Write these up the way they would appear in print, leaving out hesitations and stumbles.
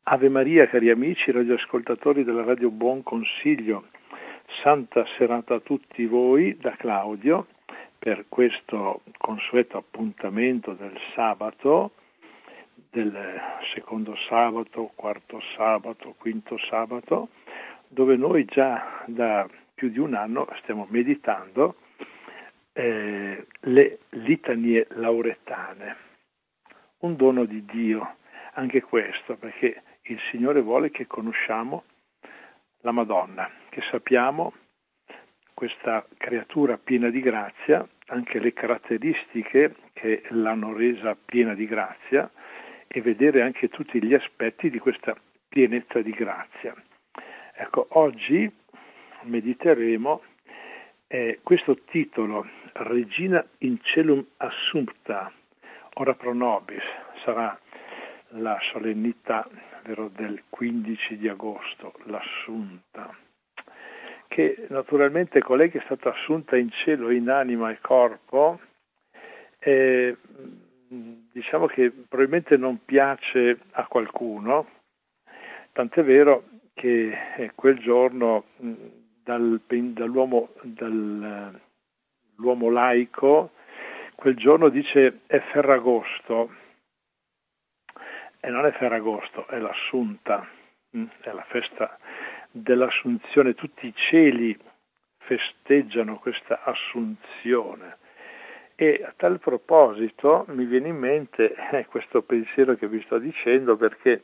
Ave Maria, cari amici radioascoltatori della Radio Buon Consiglio, santa serata a tutti voi da Claudio per questo consueto appuntamento del sabato, del secondo sabato, quarto sabato, quinto sabato, dove noi già da più di un anno stiamo meditando le litanie lauretane, un dono di Dio, anche questo, perché il Signore vuole che conosciamo la Madonna, che sappiamo questa creatura piena di grazia, anche le caratteristiche che l'hanno resa piena di grazia e vedere anche tutti gli aspetti di questa pienezza di grazia. Ecco, oggi mediteremo questo titolo, Regina in Celum Assumpta, ora pro nobis, sarà la solennità del 15 di agosto, l'Assunta, che naturalmente colei che è stata assunta in cielo in anima e corpo, diciamo che probabilmente non piace a qualcuno, tant'è vero che quel giorno dall'uomo laico, quel giorno dice è Ferragosto, e non è Ferragosto, è l'Assunta, è la festa dell'Assunzione, tutti i cieli festeggiano questa Assunzione. E a tal proposito mi viene in mente questo pensiero che vi sto dicendo, perché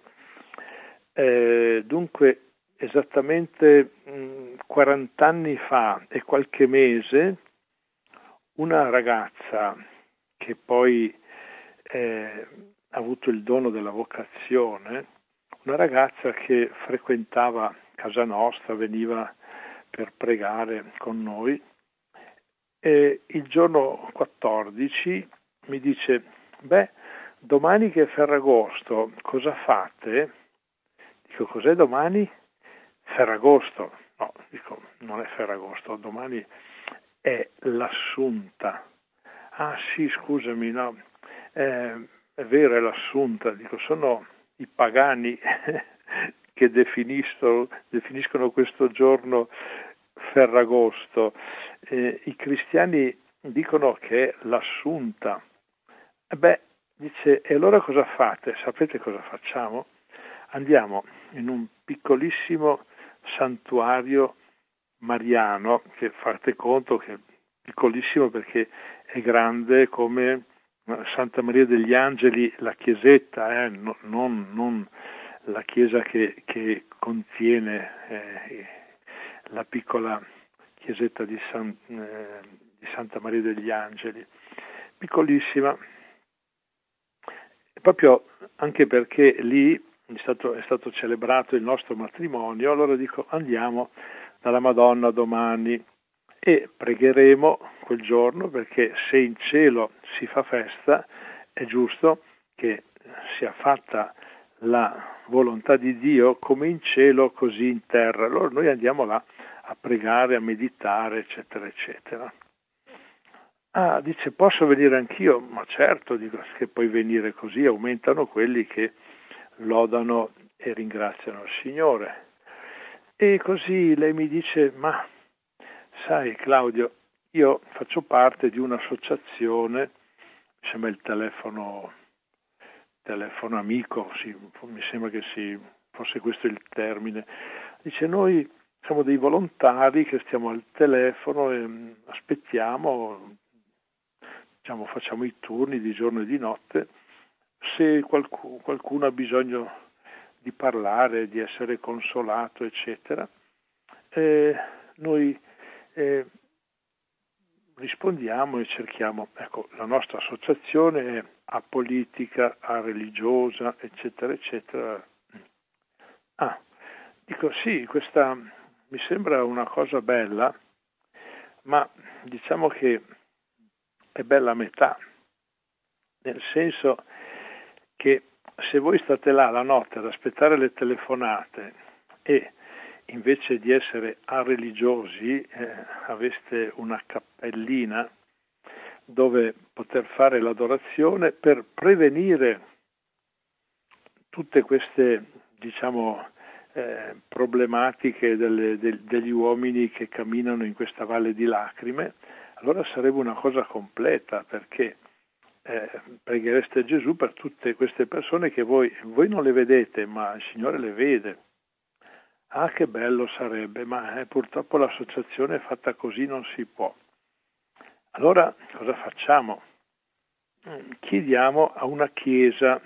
dunque esattamente 40 anni fa e qualche mese una ragazza che poi ha avuto il dono della vocazione, una ragazza che frequentava casa nostra, veniva per pregare con noi, e il giorno 14 mi dice: domani che è Ferragosto, cosa fate? Dico: cos'è domani? Ferragosto. No, dico, non è Ferragosto, domani è l'Assunta. Ah sì, scusami, no, è vero, è l'Assunta. Dico, sono i pagani che definiscono questo giorno Ferragosto. I cristiani dicono che è l'Assunta. Dice, e allora cosa fate? Sapete cosa facciamo? Andiamo in un piccolissimo santuario mariano, che fate conto che è piccolissimo perché è grande come Santa Maria degli Angeli, la chiesetta, non la chiesa che contiene la piccola chiesetta di Santa Maria degli Angeli, piccolissima, proprio anche perché lì è stato celebrato il nostro matrimonio. Allora dico, andiamo dalla Madonna domani e pregheremo quel giorno, perché se in cielo si fa festa è giusto che sia fatta la volontà di Dio come in cielo così in terra. Allora noi andiamo là a pregare, a meditare, eccetera, eccetera. Ah, dice, posso venire anch'io? Ma certo, dico, che puoi venire, così aumentano quelli che lodano e ringraziano il Signore. E così lei mi dice, ma sai Claudio, io faccio parte di un'associazione, mi sembra il telefono amico, sì, mi sembra che fosse questo il termine. Dice, noi siamo dei volontari che stiamo al telefono e aspettiamo, diciamo, facciamo i turni di giorno e di notte, se qualcuno ha bisogno di parlare, di essere consolato, eccetera, noi rispondiamo e cerchiamo. Ecco, la nostra associazione è apolitica, areligiosa, eccetera, eccetera. Ah, dico sì, questa mi sembra una cosa bella, ma diciamo che è bella a metà, nel senso che se voi state là la notte ad aspettare le telefonate e invece di essere religiosi aveste una cappellina dove poter fare l'adorazione per prevenire tutte queste diciamo, problematiche degli uomini che camminano in questa valle di lacrime, allora sarebbe una cosa completa, perché preghereste Gesù per tutte queste persone che voi non le vedete, ma il Signore le vede. Ah, che bello sarebbe, ma purtroppo l'associazione è fatta così, non si può. Allora cosa facciamo? Chiediamo a una chiesa,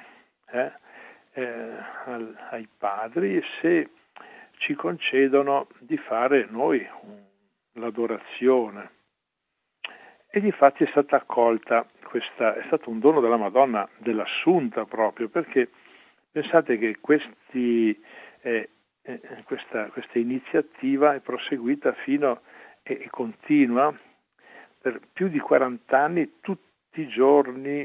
ai padri, se ci concedono di fare noi l'adorazione. E difatti è stata accolta, è stato un dono della Madonna, dell'Assunta proprio, perché pensate che questa iniziativa è proseguita fino e continua per più di 40 anni, tutti i giorni,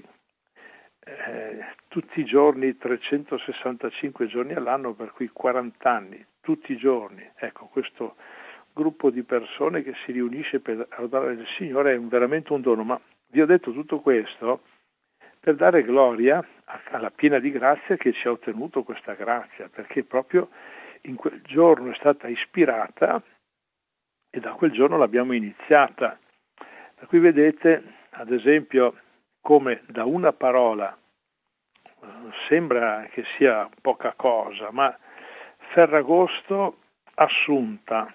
365 giorni all'anno, per cui 40 anni, tutti i giorni. Ecco, questo gruppo di persone che si riunisce per adorare il Signore è veramente un dono. Ma vi ho detto tutto questo per dare gloria alla piena di grazia che ci ha ottenuto questa grazia, perché proprio in quel giorno è stata ispirata e da quel giorno l'abbiamo iniziata. Per cui vedete, ad esempio, come da una parola sembra che sia poca cosa, ma Ferragosto, Assunta,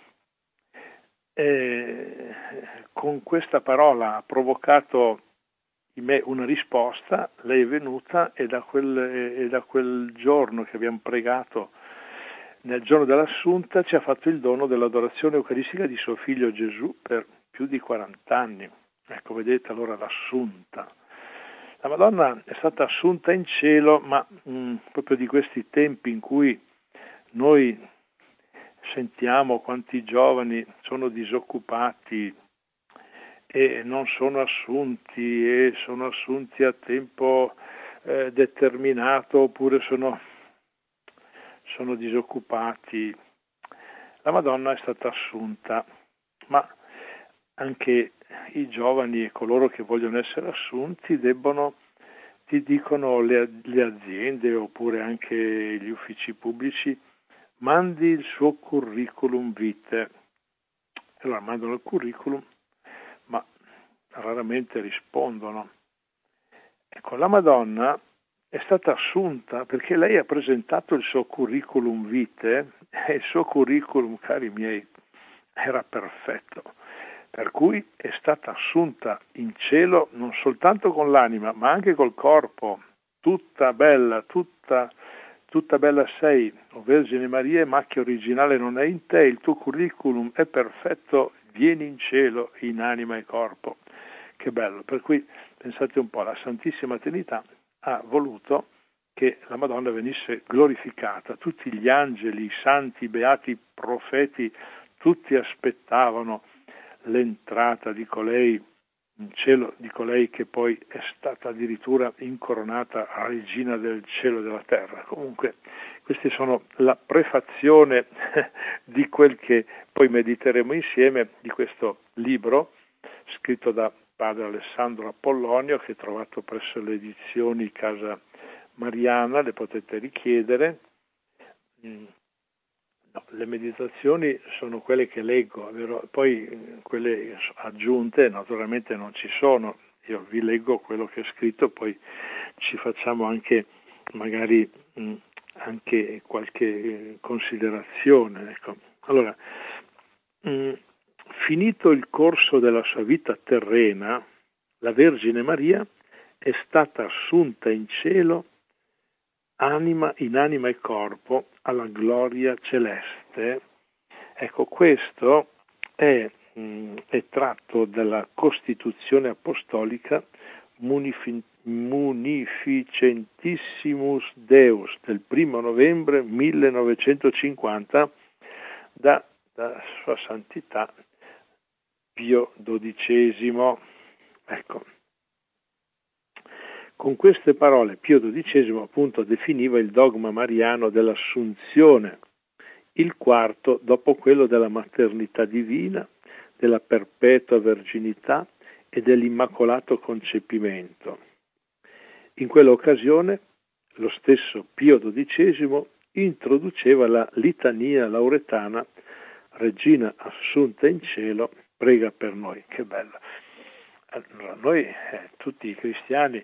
con questa parola ha provocato in me una risposta, lei è venuta e da quel giorno che abbiamo pregato, nel giorno dell'Assunta, ci ha fatto il dono dell'adorazione eucaristica di suo figlio Gesù per più di 40 anni. Ecco, vedete allora l'Assunta. La Madonna è stata assunta in cielo, ma proprio di questi tempi in cui noi sentiamo quanti giovani sono disoccupati e non sono assunti, e sono assunti a tempo determinato, oppure sono disoccupati. La Madonna è stata assunta, ma anche i giovani e coloro che vogliono essere assunti ti dicono le aziende, oppure anche gli uffici pubblici: mandi il suo curriculum vitae. Allora mandano il curriculum, ma raramente rispondono. Ecco, la Madonna è stata assunta perché lei ha presentato il suo curriculum vitae, e il suo curriculum, cari miei, era perfetto. Per cui è stata assunta in cielo non soltanto con l'anima, ma anche col corpo, tutta bella, tutta bella sei, o Vergine Maria, macchia originale non è in te, il tuo curriculum è perfetto, vieni in cielo in anima e corpo. Che bello, per cui pensate un po', la Santissima Trinità ha voluto che la Madonna venisse glorificata, tutti gli angeli, i santi, i beati, i profeti, tutti aspettavano l'entrata di colei in cielo, di colei che poi è stata addirittura incoronata regina del cielo e della terra. Comunque queste sono la prefazione di quel che poi mediteremo insieme, di questo libro scritto da padre Alessandro Apollonio, che trovato presso le edizioni Casa Mariana, le potete richiedere. No, le meditazioni sono quelle che leggo, vero? Poi quelle aggiunte naturalmente non ci sono. Io vi leggo quello che è scritto, poi ci facciamo anche magari anche qualche considerazione. Ecco. Allora, finito il corso della sua vita terrena, la Vergine Maria è stata assunta in cielo in anima e corpo alla gloria celeste. Ecco, questo è tratto dalla Costituzione Apostolica Munificentissimus Deus del 1 novembre 1950 da Sua Santità Pio XII. Ecco. Con queste parole Pio XII appunto definiva il dogma mariano dell'Assunzione, il quarto dopo quello della maternità divina, della perpetua verginità e dell'immacolato concepimento. In quell'occasione lo stesso Pio XII introduceva la litania lauretana Regina assunta in cielo, prega per noi. Che bello. Allora, noi tutti i cristiani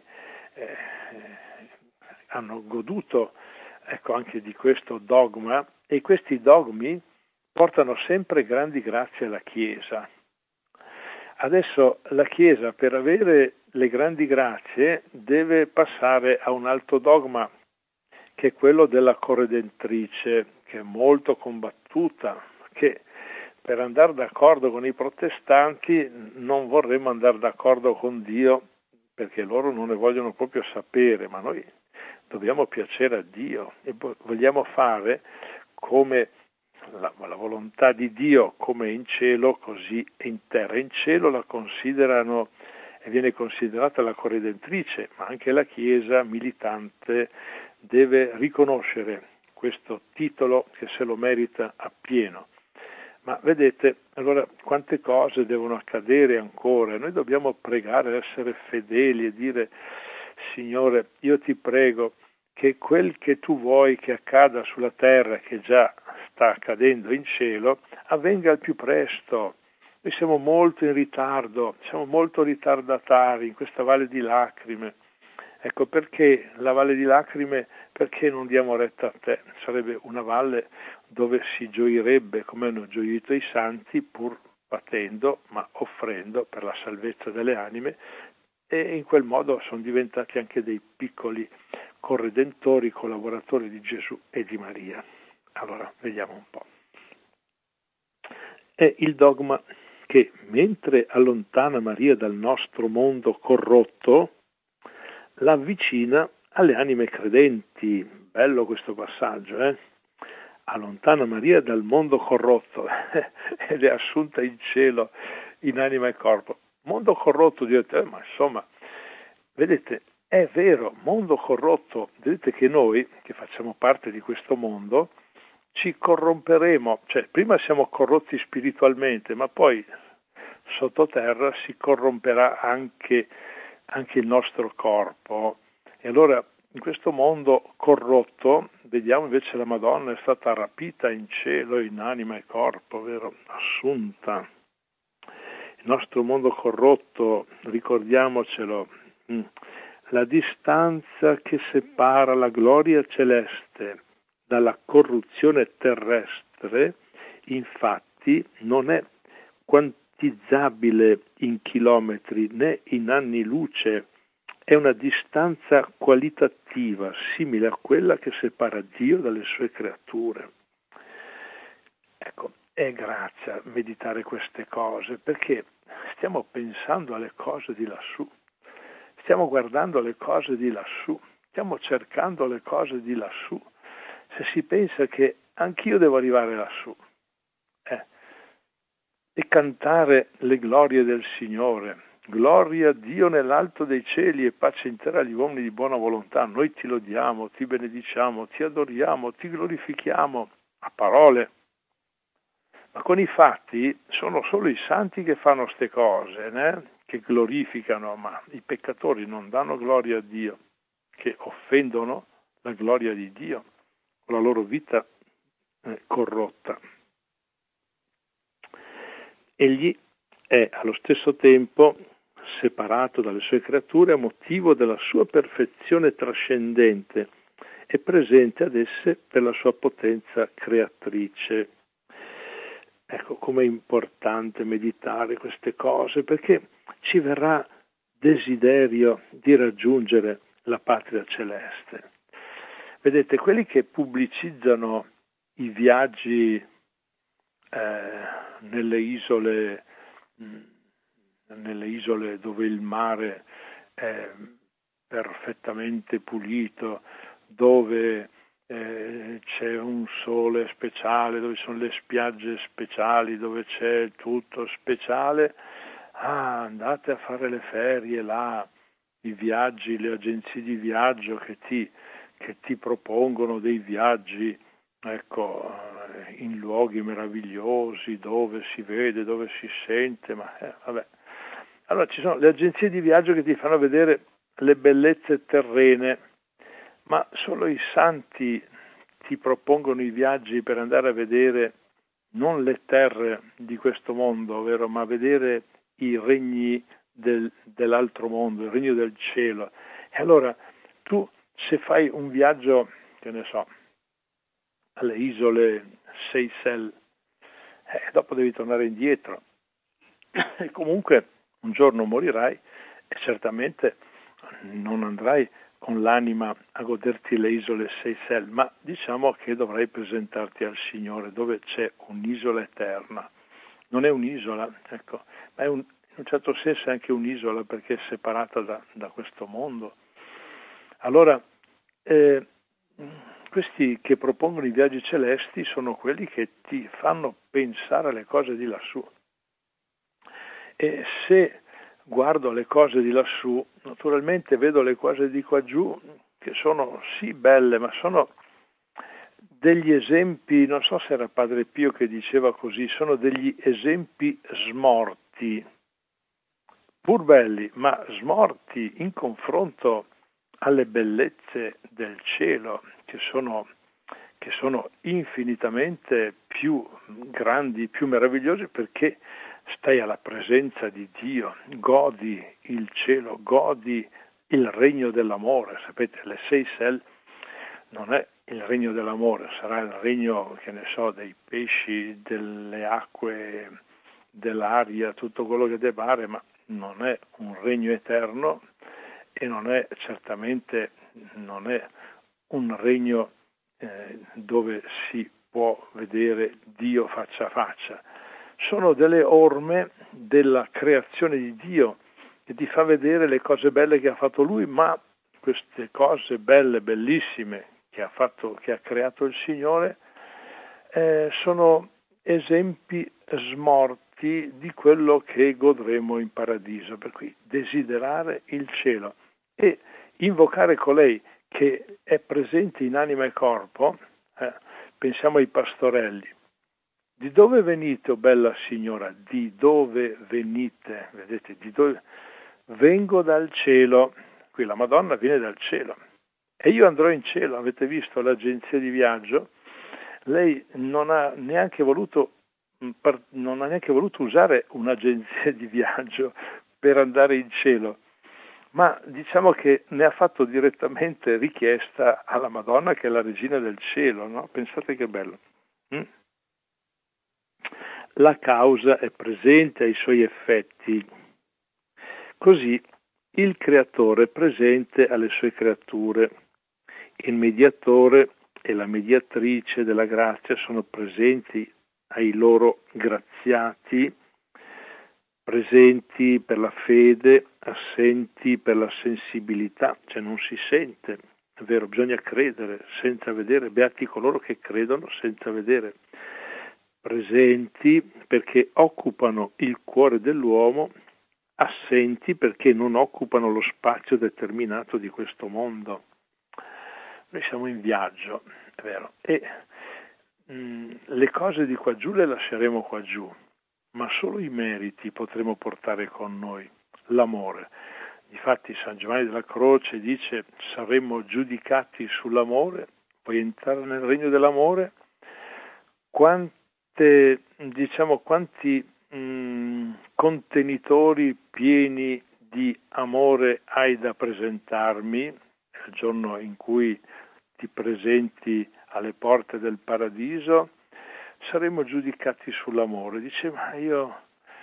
hanno goduto anche di questo dogma, e questi dogmi portano sempre grandi grazie alla Chiesa. Adesso la Chiesa, per avere le grandi grazie, deve passare a un altro dogma, che è quello della corredentrice, che è molto combattuta, che per andare d'accordo con i protestanti non vorremmo andare d'accordo con Dio, perché loro non ne vogliono proprio sapere, ma noi dobbiamo piacere a Dio e vogliamo fare come la volontà di Dio, come in cielo, così in terra. In cielo la considerano e viene considerata la corredentrice, ma anche la Chiesa militante deve riconoscere questo titolo, che se lo merita appieno. Ma vedete, allora quante cose devono accadere ancora? Noi dobbiamo pregare, essere fedeli e dire: Signore, io ti prego che quel che tu vuoi che accada sulla terra, che già sta accadendo in cielo, avvenga al più presto. Noi siamo molto in ritardo, siamo molto ritardatari in questa valle di lacrime. Ecco perché la valle di lacrime, perché non diamo retta a te? Sarebbe una valle dove si gioirebbe come hanno gioito i santi, pur patendo, ma offrendo per la salvezza delle anime, e in quel modo sono diventati anche dei piccoli corredentori, collaboratori di Gesù e di Maria. Allora, vediamo un po'. È il dogma che, mentre allontana Maria dal nostro mondo corrotto, la avvicina alle anime credenti. Bello questo passaggio, Allontana Maria dal mondo corrotto ed è assunta in cielo in anima e corpo. Mondo corrotto, direte, ma insomma, vedete, è vero, mondo corrotto. Vedete che noi, che facciamo parte di questo mondo, ci corromperemo, cioè prima siamo corrotti spiritualmente, ma poi sottoterra si corromperà anche il nostro corpo. E allora in questo mondo corrotto vediamo invece la Madonna è stata rapita in cielo in anima e corpo, vero? Assunta. Il nostro mondo corrotto, ricordiamocelo, la distanza che separa la gloria celeste dalla corruzione terrestre, infatti, non è quantizzabile in chilometri né in anni luce, è una distanza qualitativa simile a quella che separa Dio dalle sue creature. Ecco, è grazia meditare queste cose, perché stiamo pensando alle cose di lassù, stiamo guardando le cose di lassù, stiamo cercando le cose di lassù. Se si pensa che anch'io devo arrivare lassù e cantare le glorie del Signore, gloria a Dio nell'alto dei cieli e pace in terra agli uomini di buona volontà, noi ti lodiamo, ti benediciamo, ti adoriamo, ti glorifichiamo, a parole. Ma con i fatti sono solo i santi che fanno queste cose, che glorificano, ma i peccatori non danno gloria a Dio, che offendono la gloria di Dio con la loro vita corrotta. Egli è allo stesso tempo separato dalle sue creature a motivo della sua perfezione trascendente e presente ad esse per la sua potenza creatrice. Ecco com'è importante meditare queste cose, perché ci verrà desiderio di raggiungere la patria celeste. Vedete, quelli che pubblicizzano i viaggi nelle isole dove il mare è perfettamente pulito, dove c'è un sole speciale, dove sono le spiagge speciali, dove c'è tutto speciale, andate a fare le ferie là, i viaggi, le agenzie di viaggio che ti propongono dei viaggi, in luoghi meravigliosi, dove si vede, dove si sente, vabbè. Allora ci sono le agenzie di viaggio che ti fanno vedere le bellezze terrene, ma solo i santi ti propongono i viaggi per andare a vedere non le terre di questo mondo, ovvero, ma vedere i regni dell'altro mondo, il regno del cielo. E allora tu, se fai un viaggio, che ne so, alle isole Seychelles, dopo devi tornare indietro e comunque un giorno morirai e certamente non andrai con l'anima a goderti le isole Seychelles, ma diciamo che dovrai presentarti al Signore dove c'è un'isola eterna. Non è un'isola, ecco, ma in un certo senso è anche un'isola perché è separata da questo mondo. Allora, questi che propongono i viaggi celesti sono quelli che ti fanno pensare alle cose di lassù. E se guardo le cose di lassù, naturalmente vedo le cose di qua giù che sono sì belle, ma sono degli esempi, non so se era Padre Pio che diceva così, sono degli esempi smorti, pur belli, ma smorti in confronto alle bellezze del cielo, che sono infinitamente più grandi, più meravigliose, perché stai alla presenza di Dio, godi il cielo, godi il regno dell'amore. Sapete, le Seychelles non è il regno dell'amore, sarà il regno, che ne so, dei pesci, delle acque, dell'aria, tutto quello che deve fare, ma non è un regno eterno e non è certamente un regno dove si può vedere Dio faccia a faccia. Sono delle orme della creazione di Dio che ti fa vedere le cose belle che ha fatto Lui, ma queste cose belle, bellissime che ha creato il Signore sono esempi smorti di quello che godremo in paradiso. Per cui desiderare il cielo e invocare colei che è presente in anima e corpo, pensiamo ai pastorelli. Di dove venite, o bella signora? Di dove venite? Vedete, di dove? Vengo dal cielo. Qui la Madonna viene dal cielo. E io andrò in cielo. Avete visto l'agenzia di viaggio? Lei non ha neanche voluto usare un'agenzia di viaggio per andare in cielo, ma diciamo che ne ha fatto direttamente richiesta alla Madonna, che è la regina del cielo, no? Pensate che bello. La causa è presente ai suoi effetti. Così il creatore è presente alle sue creature. Il mediatore e la mediatrice della grazia sono presenti ai loro graziati, presenti per la fede, assenti per la sensibilità, cioè non si sente, è vero, bisogna credere senza vedere, beati coloro che credono senza vedere, presenti perché occupano il cuore dell'uomo, assenti perché non occupano lo spazio determinato di questo mondo. Noi siamo in viaggio, è vero, e le cose di qua giù le lasceremo qua giù, ma solo i meriti potremo portare con noi, l'amore. Difatti San Giovanni della Croce dice: saremo giudicati sull'amore, puoi entrare nel regno dell'amore. Quanti contenitori pieni di amore hai da presentarmi il giorno in cui ti presenti alle porte del paradiso? Saremo giudicati sull'amore. Dice: ma io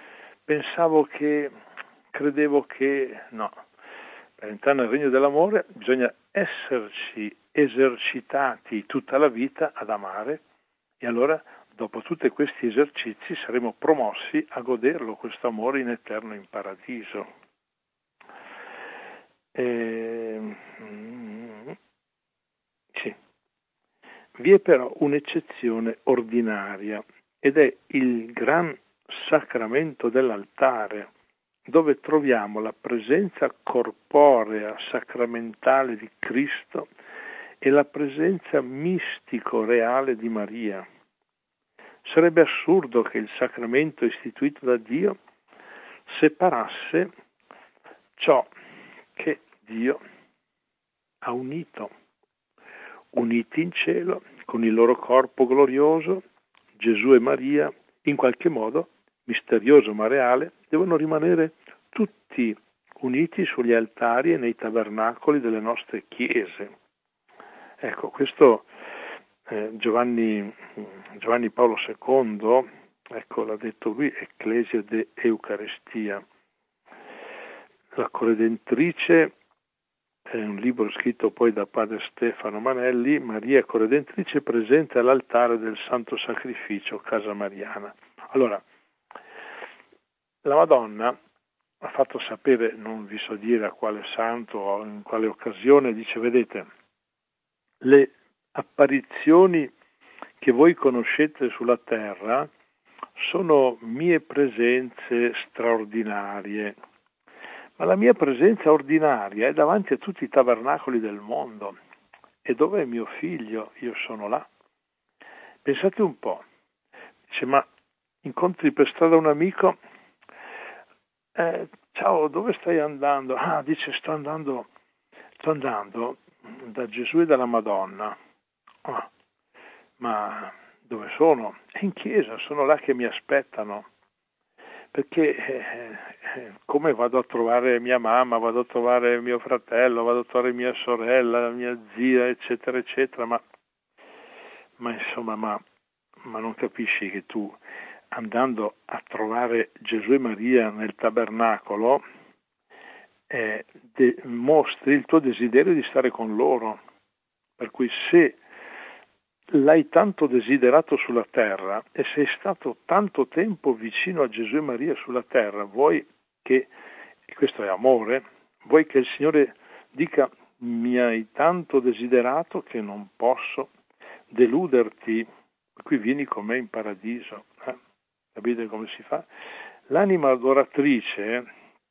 credevo che no. Per entrare nel regno dell'amore bisogna esserci esercitati tutta la vita ad amare, e allora dopo tutti questi esercizi saremo promossi a goderlo questo amore in eterno in paradiso. Sì. Vi è però un'eccezione ordinaria, ed è il gran sacramento dell'altare, dove troviamo la presenza corporea sacramentale di Cristo e la presenza mistico-reale di Maria. Sarebbe assurdo che il sacramento istituito da Dio separasse ciò che Dio ha uniti in cielo con il loro corpo glorioso, Gesù e Maria, in qualche modo, misterioso ma reale, devono rimanere tutti uniti sugli altari e nei tabernacoli delle nostre chiese. Ecco, questo Giovanni Paolo II, ecco, l'ha detto lui, Ecclesia de Eucaristia. La Corredentrice è un libro scritto poi da padre Stefano Manelli, Maria Corredentrice presente all'altare del Santo Sacrificio, Casa Mariana. Allora, la Madonna ha fatto sapere, non vi so dire a quale santo o in quale occasione, dice: vedete, le apparizioni che voi conoscete sulla terra sono mie presenze straordinarie, ma la mia presenza ordinaria è davanti a tutti i tabernacoli del mondo. E dove è mio figlio? Io sono là. Pensate un po', dice: ma incontri per strada un amico, ciao, dove stai andando? Ah, dice, sto andando da Gesù e dalla Madonna. Ah, ma dove sono? È in chiesa, sono là che mi aspettano. Perché come vado a trovare mia mamma, vado a trovare mio fratello, vado a trovare mia sorella, mia zia, eccetera, eccetera, ma insomma, ma non capisci che tu, andando a trovare Gesù e Maria nel tabernacolo, mostri il tuo desiderio di stare con loro. Per cui se l'hai tanto desiderato sulla terra e sei stato tanto tempo vicino a Gesù e Maria sulla terra, vuoi che, e questo è amore, vuoi che il Signore dica: mi hai tanto desiderato che non posso deluderti, qui vieni con me in paradiso. Capite come si fa? L'anima adoratrice,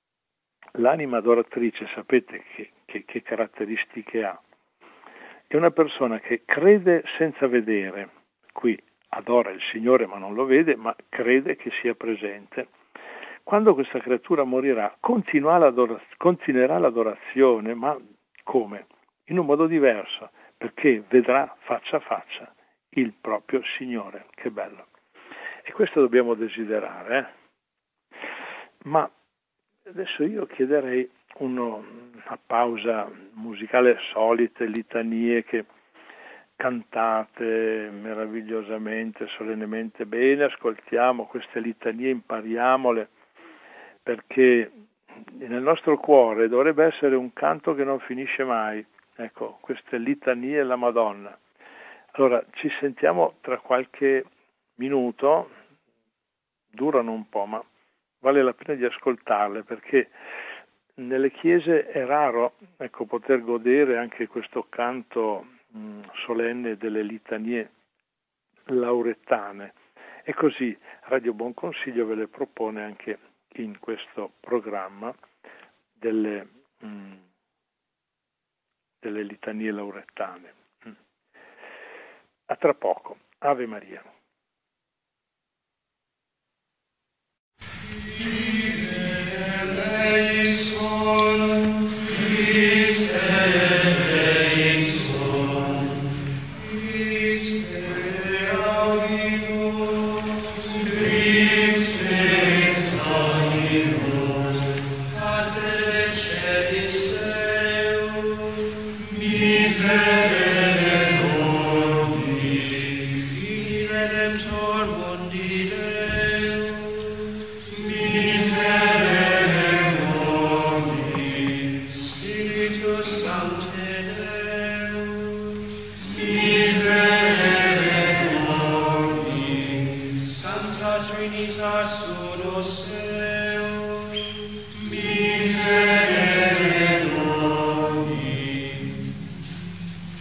sapete che caratteristiche ha? È una persona che crede senza vedere, qui adora il Signore ma non lo vede, ma crede che sia presente. Quando questa creatura morirà, continuerà l'adorazione, ma come? In un modo diverso, perché vedrà faccia a faccia il proprio Signore. Che bello! E questo dobbiamo desiderare. Ma adesso io chiederei una pausa musicale, solite litanie che cantate meravigliosamente, solennemente bene. Ascoltiamo queste litanie, impariamole, perché nel nostro cuore dovrebbe essere un canto che non finisce mai. Ecco, queste litanie alla Madonna. Allora, ci sentiamo tra qualche minuto, durano un po', ma vale la pena di ascoltarle, perché nelle chiese è raro, ecco, poter godere anche questo canto solenne delle litanie laurettane. E così Radio Buon Consiglio ve le propone anche in questo programma delle litanie laurettane. A tra poco. Ave Maria.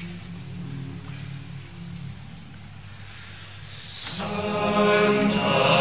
Santa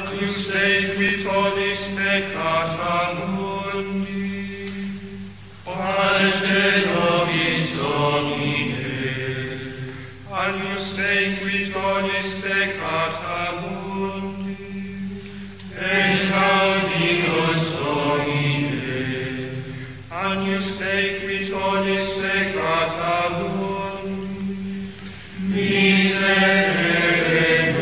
Agnus Dei qui tollis peccata mundi, Parte nobis Domine. Agnus Dei qui tollis peccata mundi, exaudi nos Domine. Agnus Dei qui tollis peccata mundi, miserere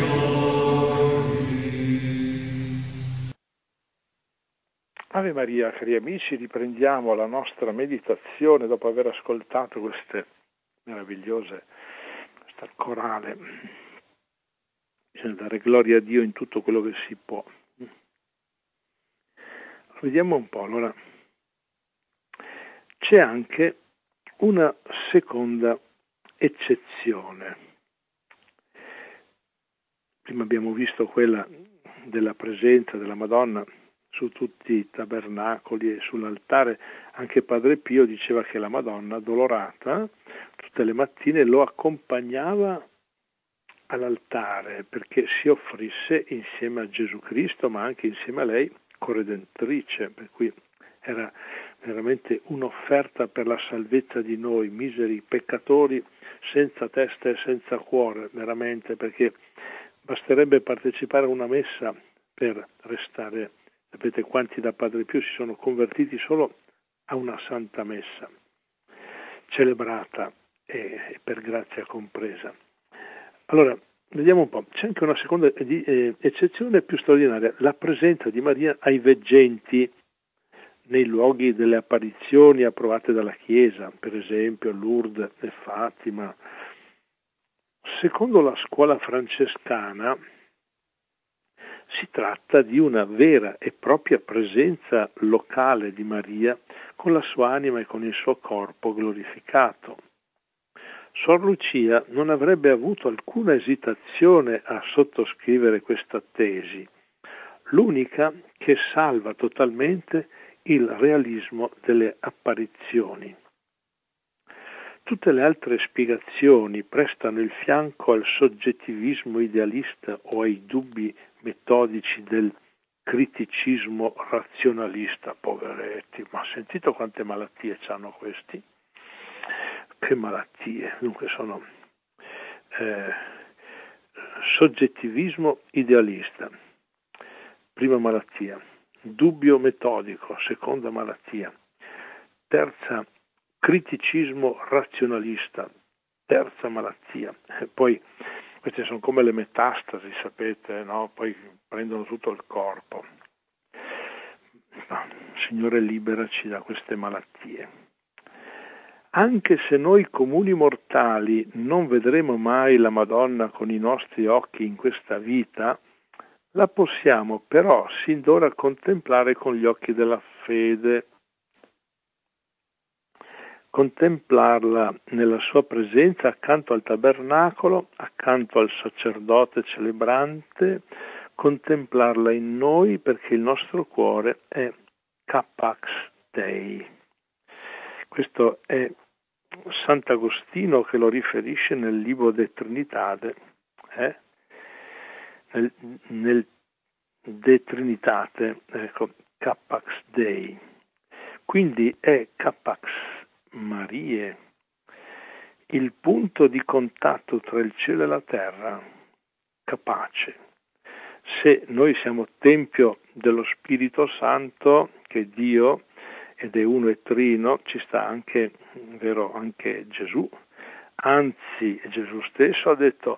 nobis. Ave Maria, cari amici, riprendiamo la nostra meditazione dopo aver ascoltato queste meravigliose, questa corale. Bisogna dare gloria a Dio in tutto quello che si può. Vediamo un po', allora. C'è anche una seconda eccezione. Prima abbiamo visto quella della presenza della Madonna su tutti i tabernacoli e sull'altare. Anche Padre Pio diceva che la Madonna dolorata tutte le mattine lo accompagnava all'altare perché si offrisse insieme a Gesù Cristo, ma anche insieme a lei corredentrice, per cui era veramente un'offerta per la salvezza di noi miseri peccatori, senza testa e senza cuore, veramente, perché basterebbe partecipare a una messa per restare. Sapete quanti da Padre Pio si sono convertiti solo a una santa messa celebrata e per grazia compresa. Allora, vediamo un po'. C'è anche una seconda eccezione più straordinaria, la presenza di Maria ai veggenti nei luoghi delle apparizioni approvate dalla Chiesa, per esempio Lourdes e Fatima. Secondo la scuola francescana si tratta di una vera e propria presenza locale di Maria con la sua anima e con il suo corpo glorificato. Sor Lucia non avrebbe avuto alcuna esitazione a sottoscrivere questa tesi, l'unica che salva totalmente il realismo delle apparizioni. Tutte le altre spiegazioni prestano il fianco al soggettivismo idealista o ai dubbi metodici del criticismo razionalista. Poveretti, ma sentito quante malattie hanno questi? Che malattie? Dunque sono soggettivismo idealista, prima malattia, dubbio metodico, seconda malattia, terza criticismo razionalista, terza malattia. E poi queste sono come le metastasi, sapete, no? Poi prendono tutto il corpo. Signore, liberaci da queste malattie. Anche se noi comuni mortali non vedremo mai la Madonna con i nostri occhi in questa vita, la possiamo però sin d'ora contemplare con gli occhi della fede, contemplarla nella sua presenza accanto al tabernacolo, accanto al sacerdote celebrante, contemplarla in noi perché il nostro cuore è Capax Dei. Questo è Sant'Agostino che lo riferisce nel libro De Trinitate, nel De Trinitate, ecco, Capax Dei. Quindi è Capax Marie, il punto di contatto tra il cielo e la terra, capace. Se noi siamo tempio dello Spirito Santo, che è Dio ed è uno e trino, ci sta anche, vero, anche Gesù. Anzi, Gesù stesso ha detto,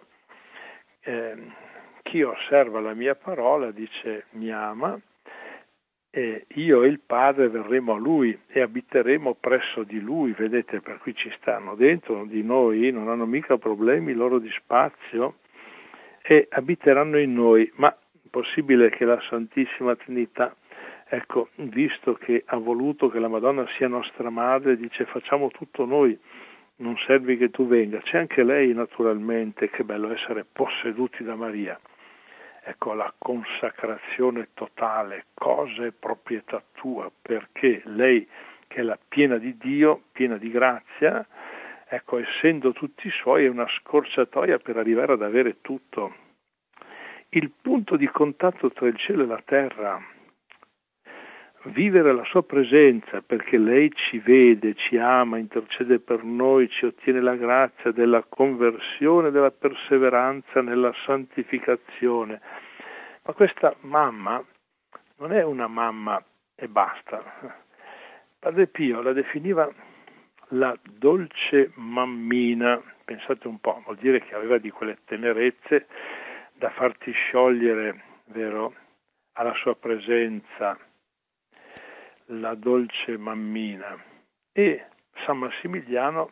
chi osserva la mia parola, dice, mi ama, e io e il Padre verremo a Lui e abiteremo presso di Lui, vedete, per cui ci stanno dentro di noi, non hanno mica problemi loro di spazio e abiteranno in noi, ma è possibile che la Santissima Trinità, ecco, visto che ha voluto che la Madonna sia nostra madre, dice facciamo tutto noi, non serve che tu venga, c'è anche lei naturalmente, che bello essere posseduti da Maria. Ecco, la consacrazione totale, cosa è proprietà tua, perché lei, che è la piena di Dio, piena di grazia, ecco, essendo tutti suoi, è una scorciatoia per arrivare ad avere tutto. il punto di contatto tra il cielo e la terra, vivere la sua presenza, perché lei ci vede, ci ama, intercede per noi, ci ottiene la grazia della conversione, della perseveranza nella santificazione. Ma questa mamma non è una mamma e basta. Padre Pio la definiva la dolce mammina. Pensate un po', vuol dire che aveva di quelle tenerezze da farti sciogliere, vero, alla sua presenza, la dolce mammina. E San Massimiliano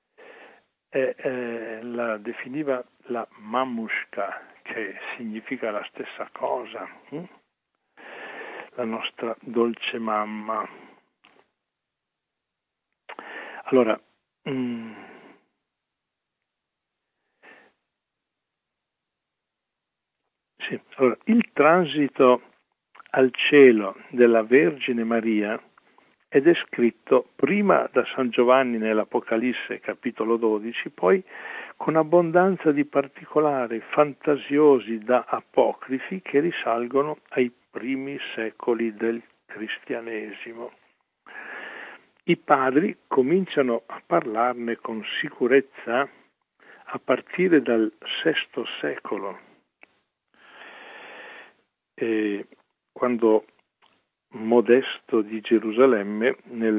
la definiva la mamushka, che significa la stessa cosa, la nostra dolce mamma. Allora, il transito al cielo della Vergine Maria è descritto prima da San Giovanni nell'Apocalisse capitolo 12, poi con abbondanza di particolari fantasiosi da apocrifi che risalgono ai primi secoli del cristianesimo. I padri cominciano a parlarne con sicurezza a partire dal VI secolo, quando Modesto di Gerusalemme nel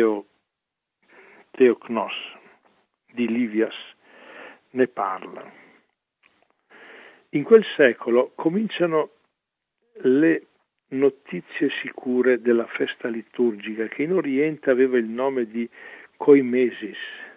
Theoknos di Livias ne parla. In quel secolo cominciano le notizie sicure della festa liturgica, che in Oriente aveva il nome di Koimesis,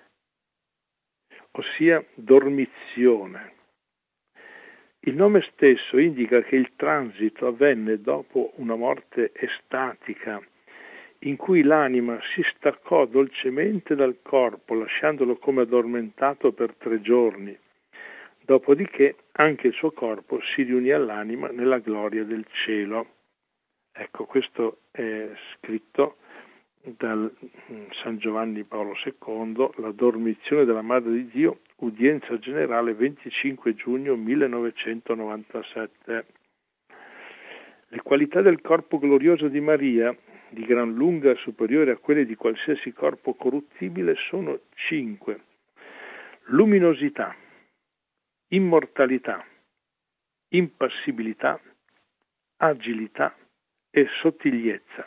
ossia dormizione. Il nome stesso indica che il transito avvenne dopo una morte estatica, in cui l'anima si staccò dolcemente dal corpo, lasciandolo come addormentato per 3 giorni. Dopodiché anche il suo corpo si riunì all'anima nella gloria del cielo. Ecco, questo è scritto dal San Giovanni Paolo II, la dormizione della Madre di Dio, udienza generale 25 giugno 1997. Le qualità del corpo glorioso di Maria, di gran lunga superiori a quelle di qualsiasi corpo corruttibile, sono 5. Luminosità, immortalità, impassibilità, agilità e sottigliezza.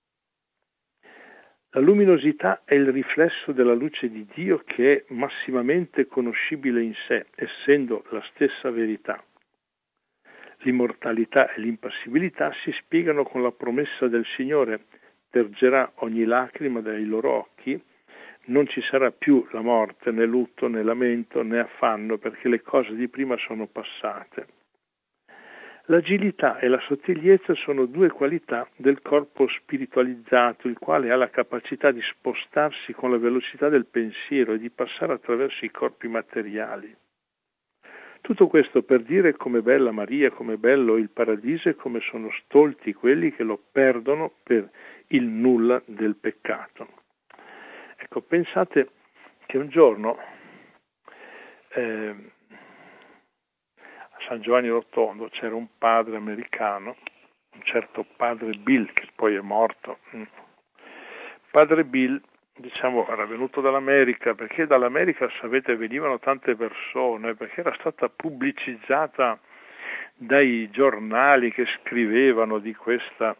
La luminosità è il riflesso della luce di Dio, che è massimamente conoscibile in sé, essendo la stessa verità. L'immortalità e l'impassibilità si spiegano con la promessa del Signore: tergerà ogni lacrima dai loro occhi, non ci sarà più la morte, né lutto, né lamento, né affanno, perché le cose di prima sono passate. L'agilità e la sottigliezza sono 2 qualità del corpo spiritualizzato, il quale ha la capacità di spostarsi con la velocità del pensiero e di passare attraverso i corpi materiali. Tutto questo per dire come bella Maria, come bello il paradiso e come sono stolti quelli che lo perdono per il nulla del peccato. Ecco, pensate che un giorno San Giovanni Rotondo c'era un padre americano, un certo padre Bill, che poi è morto. Padre Bill, era venuto dall'America, perché dall'America, sapete, venivano tante persone, perché era stata pubblicizzata dai giornali che scrivevano di questa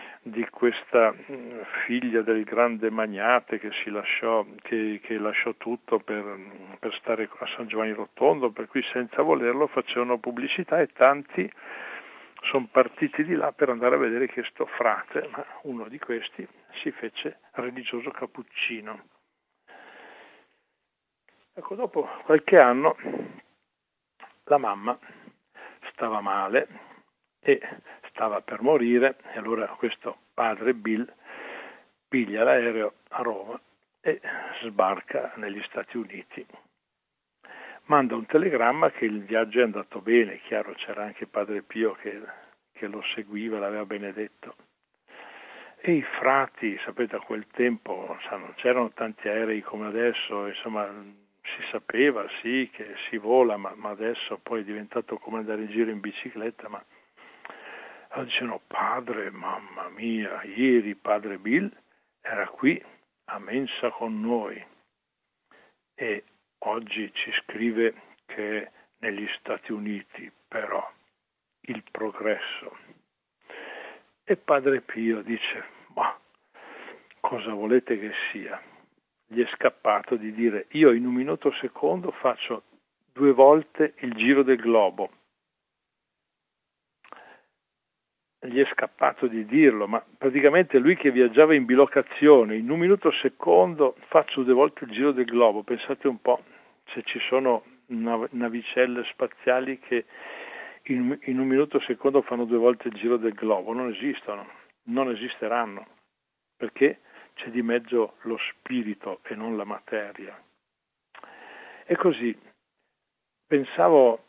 figlia del grande magnate che lasciò tutto per stare a San Giovanni Rotondo, per cui senza volerlo facevano pubblicità, e tanti sono partiti di là per andare a vedere questo frate, ma uno di questi si fece religioso cappuccino. Ecco, dopo qualche anno la mamma stava male e stava per morire, e allora questo padre Bill piglia l'aereo a Roma e sbarca negli Stati Uniti. Manda un telegramma che il viaggio è andato bene, chiaro, c'era anche padre Pio che lo seguiva, l'aveva benedetto. E i frati, sapete, a quel tempo non c'erano tanti aerei come adesso, insomma, si si sapeva sì che si vola, ma adesso poi è diventato come andare in giro in bicicletta, ma allora dicevano: padre, mamma mia, ieri padre Bill era qui a mensa con noi e oggi ci scrive che è negli Stati Uniti, però il progresso. E padre Pio dice: ma cosa volete che sia? Gli è scappato di dire: io in un minuto secondo faccio 2 volte il giro del globo. Gli è scappato di dirlo, ma praticamente lui che viaggiava in bilocazione, in un minuto secondo faccio 2 volte il giro del globo. Pensate un po' se ci sono navicelle spaziali che in un minuto secondo fanno 2 volte il giro del globo. Non esistono, non esisteranno, perché c'è di mezzo lo spirito e non la materia. E così pensavo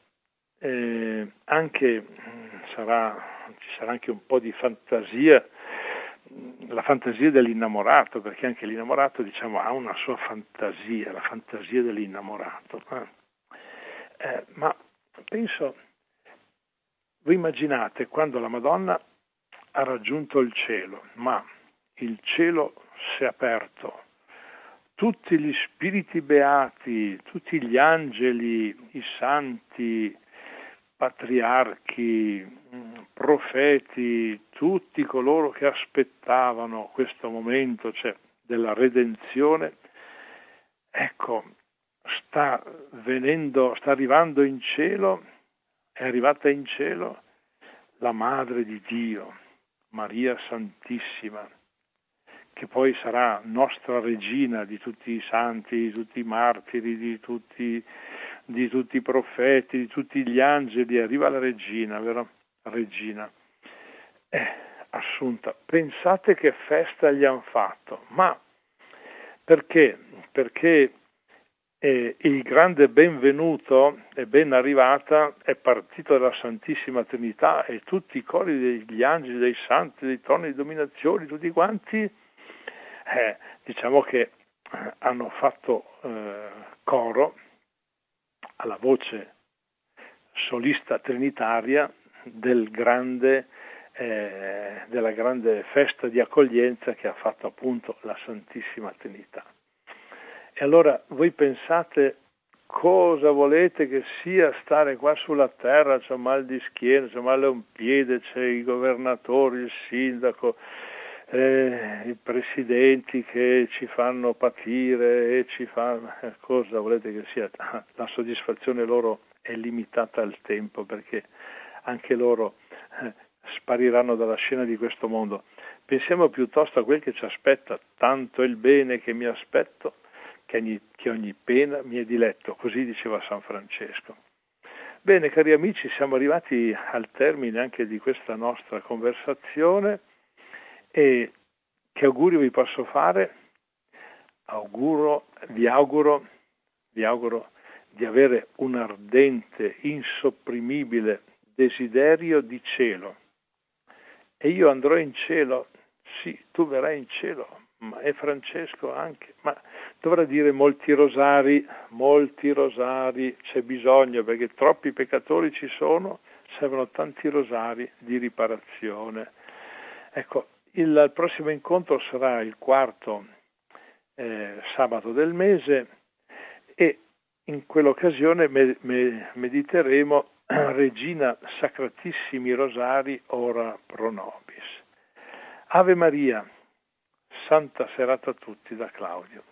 anche ci sarà anche un po' di fantasia, la fantasia dell'innamorato, perché anche l'innamorato, diciamo, ha una sua fantasia, la fantasia dell'innamorato. Ma penso, voi immaginate quando la Madonna ha raggiunto il cielo, ma il cielo si è aperto, tutti gli spiriti beati, tutti gli angeli, i santi, patriarchi, profeti, tutti coloro che aspettavano questo momento, cioè della redenzione, ecco, sta arrivando in cielo, è arrivata in cielo la Madre di Dio, Maria Santissima, che poi sarà nostra regina di tutti i santi, di tutti i martiri, di tutti i profeti, di tutti gli angeli. Arriva la regina, vero? Regina. Assunta. Pensate che festa gli hanno fatto. Ma perché? Perché il grande benvenuto e ben arrivata è partito dalla Santissima Trinità e tutti i cori degli angeli, dei santi, dei toni di dominazione, tutti quanti, diciamo che hanno fatto coro alla voce solista trinitaria della grande festa di accoglienza che ha fatto appunto la Santissima Trinità. E allora voi pensate cosa volete che sia stare qua sulla terra, c'ho mal di schiena, c'ho male a un piede, c'è i governatori, il sindaco, i presidenti che ci fanno patire e ci fanno... cosa volete che sia? La soddisfazione loro è limitata al tempo, perché anche loro spariranno dalla scena di questo mondo. Pensiamo piuttosto a quel che ci aspetta: tanto è il bene che mi aspetto che ogni pena mi è diletto, così diceva San Francesco. Bene, cari amici, siamo arrivati al termine anche di questa nostra conversazione. E che augurio vi posso fare? Vi auguro di avere un ardente, insopprimibile desiderio di cielo. E io andrò in cielo? Sì, tu verrai in cielo, ma e Francesco anche, ma dovrà dire molti rosari, c'è bisogno, perché troppi peccatori ci sono, servono tanti rosari di riparazione. Ecco, il prossimo incontro sarà il 4º sabato del mese e in quell'occasione mediteremo Regina Sacratissimi Rosari ora pro nobis. Ave Maria, santa serata a tutti da Claudio.